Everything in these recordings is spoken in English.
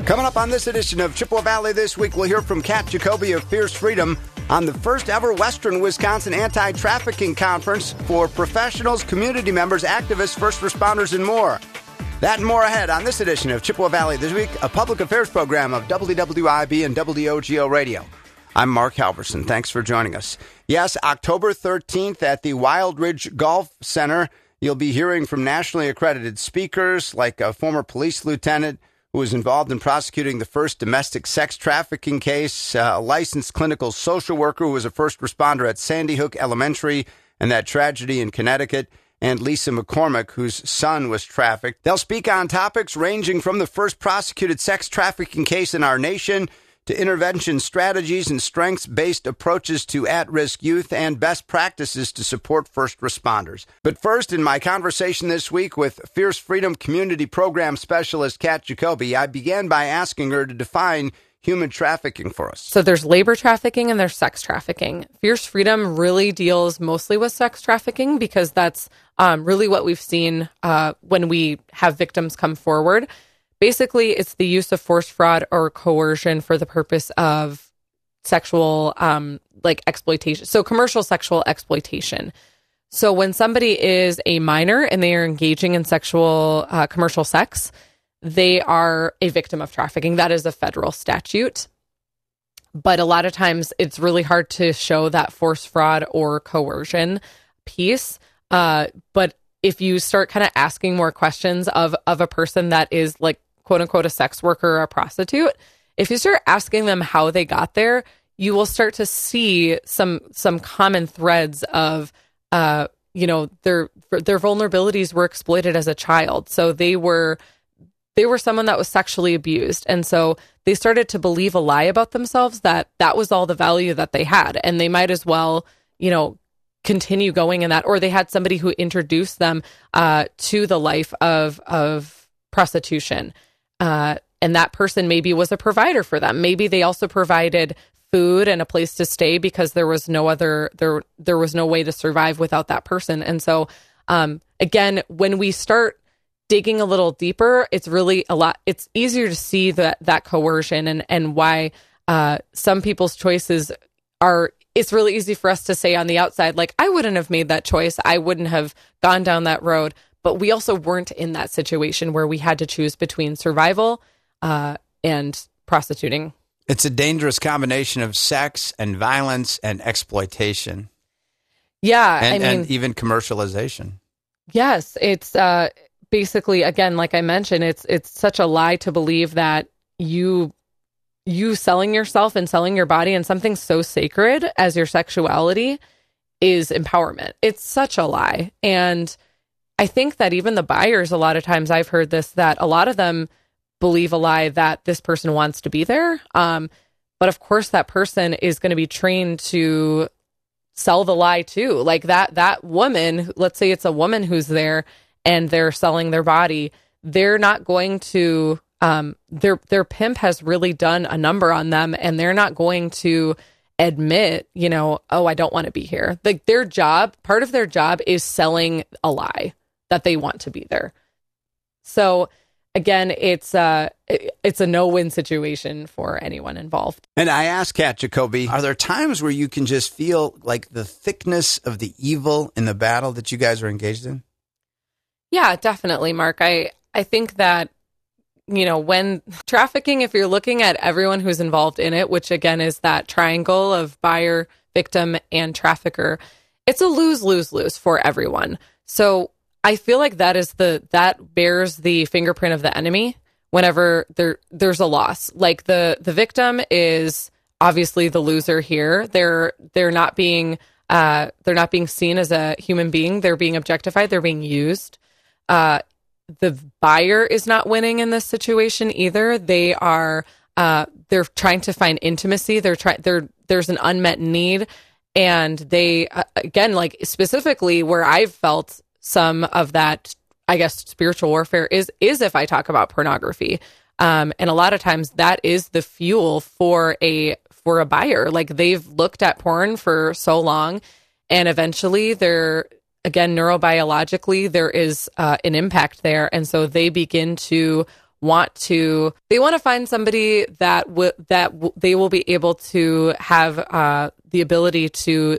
Coming up on this edition of Chippewa Valley This Week, we'll hear from Kat Jacoby of Fierce Freedom on the first ever Western Wisconsin anti-trafficking conference for professionals, community members, activists, first responders, and more. That and more ahead on this edition of Chippewa Valley This Week, a public affairs program of WWIB and WOGO Radio. I'm Mark Halverson. Thanks for joining us. Yes, October 13th at the Wild Ridge Golf Center, you'll be hearing from nationally accredited speakers like a former police lieutenant who was involved in prosecuting the first domestic sex trafficking case, a licensed clinical social worker who was a first responder at Sandy Hook Elementary and that tragedy in Connecticut, and Lisa McCormick, whose son was trafficked. They'll speak on topics ranging from the first prosecuted sex trafficking case in our nation to intervention strategies and strengths-based approaches to at-risk youth and best practices to support first responders. But first, in my conversation this week with Fierce Freedom Community Program Specialist Kat Jacoby, I began by asking her to define human trafficking for us. So there's labor trafficking and there's sex trafficking. Fierce Freedom really deals mostly with sex trafficking because that's really what we've seen when we have victims come forward. Basically, it's the use of force, fraud, or coercion for the purpose of sexual, exploitation. So commercial sexual exploitation. So when somebody is a minor and they are engaging in sexual commercial sex, they are a victim of trafficking. That is a federal statute. But a lot of times it's really hard to show that force, fraud, or coercion piece. But if you start kind of asking more questions of a person that is like, quote unquote, a sex worker or a prostitute, if you start asking them how they got there, you will start to see some common threads of, their vulnerabilities were exploited as a child. So they were someone that was sexually abused. And so they started to believe a lie about themselves that was all the value that they had. And they might as well, continue going in that, or they had somebody who introduced them to the life of prostitution. And that person maybe was a provider for them. Maybe they also provided food and a place to stay because there was no way to survive without that person. And so, again, when we start digging a little deeper, it's really it's easier to see that coercion and why some people's choices it's really easy for us to say on the outside, like, I wouldn't have made that choice. I wouldn't have gone down that road. But we also weren't in that situation where we had to choose between survival and prostituting. It's a dangerous combination of sex and violence and exploitation. Yeah. And even commercialization. Yes. It's basically, again, like I mentioned, it's such a lie to believe that you selling yourself and selling your body and something so sacred as your sexuality is empowerment. It's such a lie. And I think that even the buyers, a lot of times I've heard this, that a lot of them believe a lie that this person wants to be there. But of course that person is going to be trained to sell the lie too. Like that woman, let's say it's a woman who's there and they're selling their body. They're not going to, their pimp has really done a number on them and they're not going to admit, I don't want to be here. Like part of their job is selling a lie that they want to be there. So again, it's a no-win situation for anyone involved. And I asked Kat Jacoby, are there times where you can just feel like the thickness of the evil in the battle that you guys are engaged in? Yeah, definitely, Mark. I think that, when trafficking, if you're looking at everyone who's involved in it, which again is that triangle of buyer, victim, and trafficker, it's a lose-lose-lose for everyone. So I feel like that bears the fingerprint of the enemy whenever there's a loss. Like the victim is obviously the loser here. They're not being seen as a human being. They're being objectified. They're being used. The buyer is not winning in this situation either. They are they're trying to find intimacy. There's an unmet need, and they again, like specifically where I've felt some of that, I guess, spiritual warfare is if I talk about pornography. And a lot of times that is the fuel for a buyer. Like they've looked at porn for so long and eventually again, neurobiologically, there is an impact there. And so they begin to want to find somebody that they will be able to have the ability to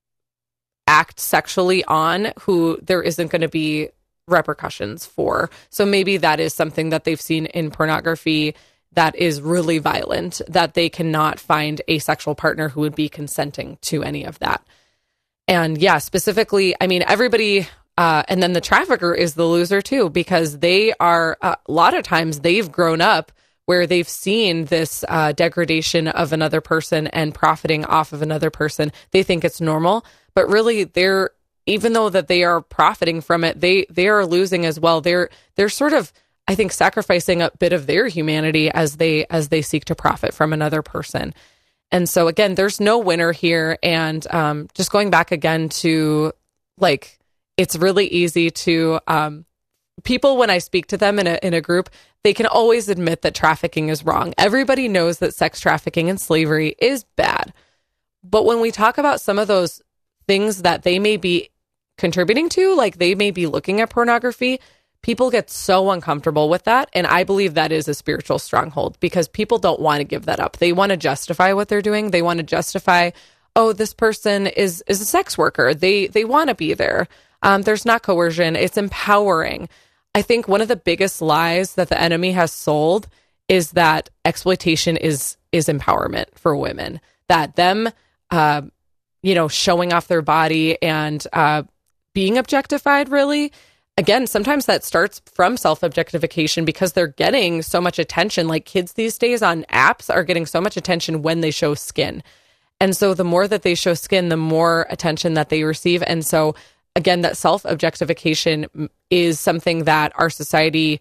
act sexually on, who there isn't going to be repercussions for. So maybe that is something that they've seen in pornography that is really violent, that they cannot find a sexual partner who would be consenting to any of that. And yeah, specifically, I mean, everybody, and then the trafficker is the loser too, because they are, a lot of times they've grown up where they've seen this degradation of another person and profiting off of another person. They think it's normal, but really even though that they are profiting from it, they are losing as well. They're sort of, I think, sacrificing a bit of their humanity as they seek to profit from another person. And so again, there's no winner here. And just going back again to, like, it's really easy to people, when I speak to them in a group, they can always admit that trafficking is wrong. Everybody knows that sex trafficking and slavery is bad. But when we talk about some of those things that they may be contributing to, like they may be looking at pornography, people get so uncomfortable with that. And I believe that is a spiritual stronghold, because people don't want to give that up. They want to justify what they're doing. They want to justify, oh, this person is a sex worker. They want to be there. There's not coercion. It's empowering. I think one of the biggest lies that the enemy has sold is that exploitation is empowerment for women, that them, showing off their body and being objectified, really. Again, sometimes that starts from self-objectification because they're getting so much attention. Like kids these days on apps are getting so much attention when they show skin. And so the more that they show skin, the more attention that they receive. And so again, that self-objectification is something that our society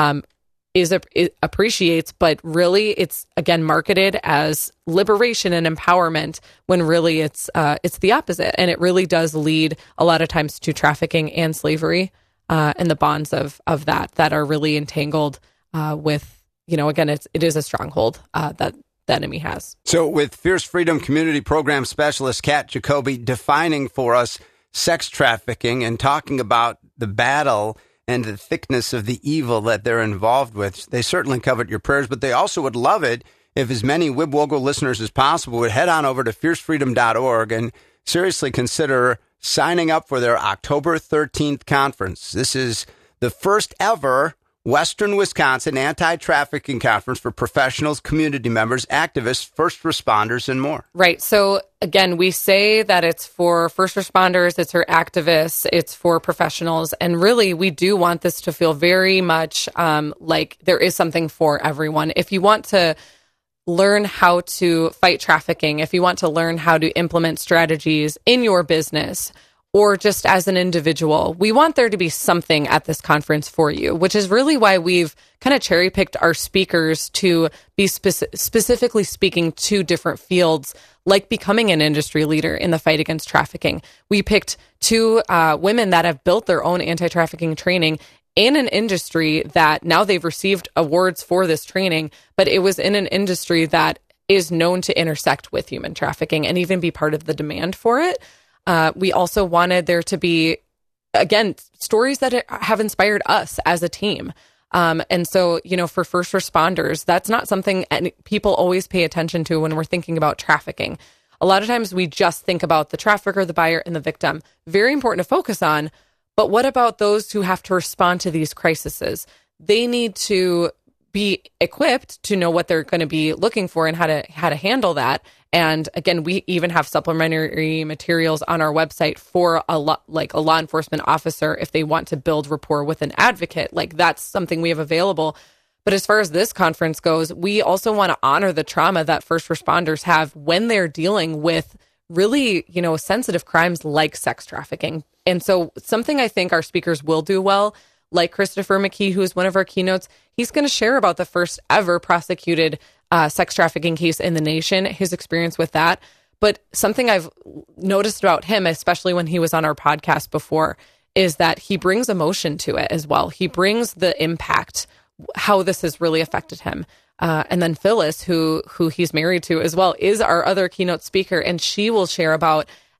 appreciates, but really it's, again, marketed as liberation and empowerment when really it's the opposite. And it really does lead a lot of times to trafficking and slavery and the bonds of that are really entangled with, again, it is a stronghold that the enemy has. So with Fierce Freedom Community Program Specialist Kat Jacoby defining for us sex trafficking and talking about the battle and the thickness of the evil that they're involved with, they certainly covet your prayers, but they also would love it if as many WIBWOGO listeners as possible would head on over to fiercefreedom.org and seriously consider signing up for their October 13th conference. This is the first ever Western Wisconsin anti-trafficking conference for professionals, community members, activists, first responders, and more. Right. So again, we say that it's for first responders, it's for activists, it's for professionals. And really, we do want this to feel very much like there is something for everyone. If you want to learn how to fight trafficking, if you want to learn how to implement strategies in your business, or just as an individual, we want there to be something at this conference for you, which is really why we've kind of cherry-picked our speakers to be specifically speaking to different fields, like becoming an industry leader in the fight against trafficking. We picked two women that have built their own anti-trafficking training in an industry that now they've received awards for this training, but it was in an industry that is known to intersect with human trafficking and even be part of the demand for it. We also wanted there to be, again, stories that have inspired us as a team. And so, for first responders, that's not something people always pay attention to when we're thinking about trafficking. A lot of times we just think about the trafficker, the buyer, and the victim. Very important to focus on. But what about those who have to respond to these crises? They need to be equipped to know what they're going to be looking for and how to handle that. And again, we even have supplementary materials on our website for a law enforcement officer if they want to build rapport with an advocate. Like that's something we have available. But as far as this conference goes, we also want to honor the trauma that first responders have when they're dealing with really, sensitive crimes like sex trafficking. And so something I think our speakers will do well, like Christopher McKee, who is one of our keynotes, he's going to share about the first ever prosecuted sex trafficking case in the nation, his experience with that. But something I've noticed about him, especially when he was on our podcast before, is that he brings emotion to it as well. He brings the impact, how this has really affected him. And then Phyllis, who he's married to as well, is our other keynote speaker, and she will share about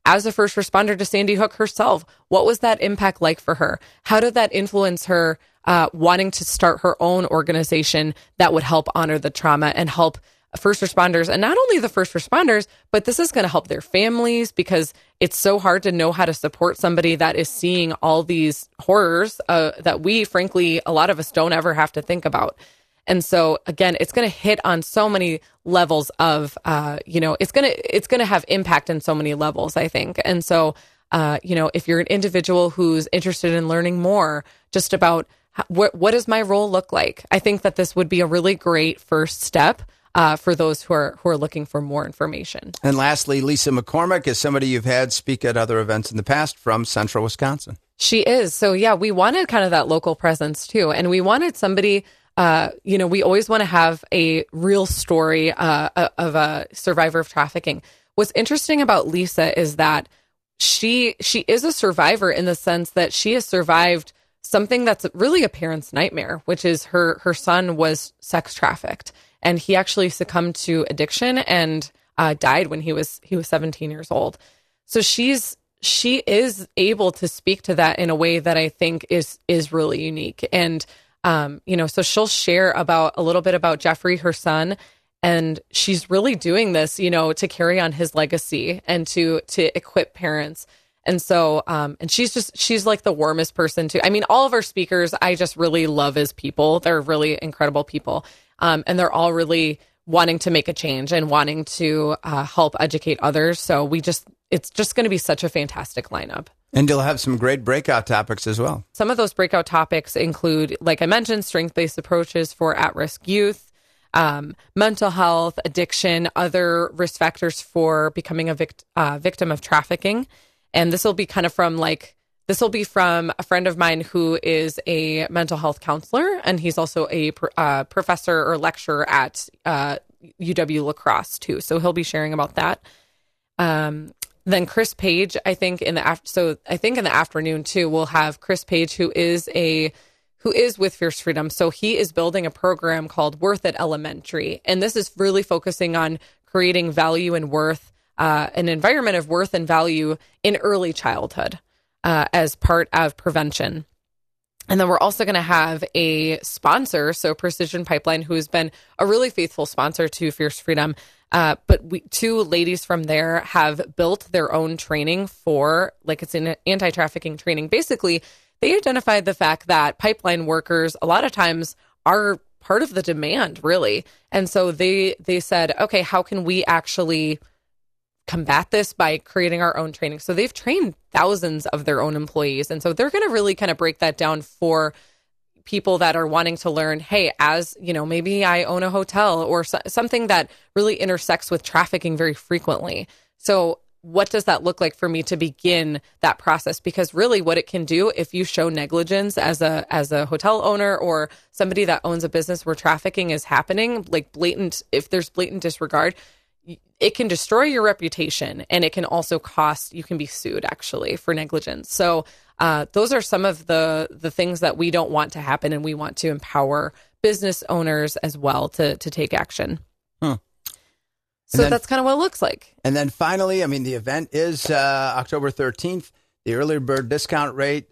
as a first responder to Sandy Hook herself, what was that impact like for her? How did that influence her wanting to start her own organization that would help honor the trauma and help first responders? And not only the first responders, but this is going to help their families, because it's so hard to know how to support somebody that is seeing all these horrors that we, frankly, a lot of us don't ever have to think about. And so, again, it's going to hit on so many levels of, it's going to have impact in so many levels, I think. And so, if you're an individual who's interested in learning more just about what does my role look like, I think that this would be a really great first step for those who are looking for more information. And lastly, Lisa McCormick is somebody you've had speak at other events in the past from Central Wisconsin. She is. So, yeah, we wanted kind of that local presence, too. And we wanted somebody... we always want to have a real story of a survivor of trafficking. What's interesting about Lisa is that she is a survivor in the sense that she has survived something that's really a parent's nightmare, which is her son was sex trafficked, and he actually succumbed to addiction and died when he was 17 years old. So she is able to speak to that in a way that I think is really unique. And so she'll share a little bit about Jeffrey, her son, and she's really doing this, to carry on his legacy and to equip parents. And so, and she's like the warmest person too. I mean, all of our speakers, I just really love as people. They're really incredible people. And they're all really wanting to make a change and wanting to help educate others. So it's just going to be such a fantastic lineup. And you'll have some great breakout topics as well. Some of those breakout topics include, like I mentioned, strength-based approaches for at-risk youth, mental health, addiction, other risk factors for becoming a victim of trafficking. And this will be from a friend of mine who is a mental health counselor, and he's also a professor or lecturer at UW La Crosse too. So he'll be sharing about that. Then Chris Page, I think in the afternoon too, we'll have Chris Page, who is with Fierce Freedom. So he is building a program called Worth It Elementary. And this is really focusing on creating value and worth, an environment of worth and value in early childhood as part of prevention. And then we're also going to have a sponsor, so Precision Pipeline, who has been a really faithful sponsor to Fierce Freedom. But two ladies from there have built their own training it's an anti-trafficking training. Basically, they identified the fact that pipeline workers a lot of times are part of the demand, really. And so they said, okay, how can we actually combat this by creating our own training? So they've trained thousands of their own employees. And so they're going to really kind of break that down for people that are wanting to learn, hey, as maybe I own a hotel or something that really intersects with trafficking very frequently. So what does that look like for me to begin that process? Because really what it can do, if you show negligence as a hotel owner or somebody that owns a business where trafficking is happening, if there's blatant disregard, it can destroy your reputation, and it can also you can be sued actually for negligence. So those are some of the things that we don't want to happen, and we want to empower business owners as well to take action. So that's kind of what it looks like. And then finally, the event is October 13th. The early bird discount rate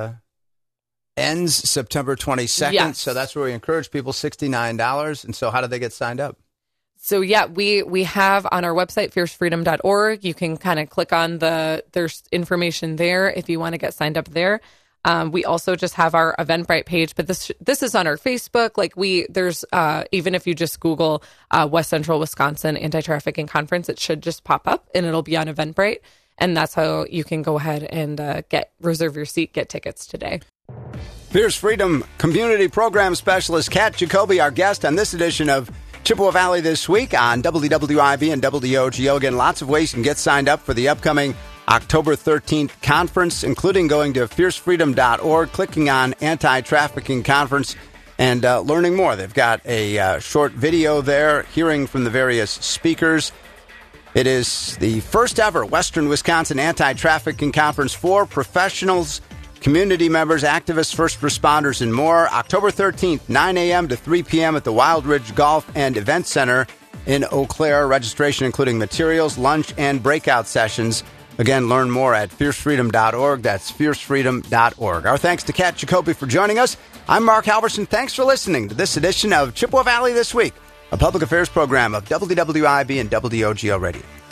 ends September 22nd. Yes. So that's where we encourage people, $69. And so how do they get signed up? So, yeah, we have on our website, fiercefreedom.org. You can kind of click on there's information there if you want to get signed up there. We also just have our Eventbrite page, but this is on our Facebook. There's even if you just Google West Central Wisconsin Anti-Trafficking Conference, it should just pop up and it'll be on Eventbrite. And that's how you can go ahead and reserve your seat, get tickets today. Fierce Freedom Community Program Specialist Kat Jacoby, our guest on this edition of Chippewa Valley This Week on WWIV and WOGO. Again, lots of ways you can get signed up for the upcoming October 13th conference, including going to fiercefreedom.org, clicking on Anti-Trafficking Conference, and learning more. They've got a short video there, hearing from the various speakers. It is the first ever Western Wisconsin Anti-Trafficking Conference for professionals, community members, activists, first responders, and more. October 13th, 9 a.m. to 3 p.m. at the Wild Ridge Golf and Event Center in Eau Claire. Registration including materials, lunch, and breakout sessions Again, learn more at fiercefreedom.org. That's fiercefreedom.org. Our thanks to Kat Jacoby for joining us. I'm Mark Halverson. Thanks for listening to this edition of Chippewa Valley This Week, a public affairs program of WWIB and WOGO Radio.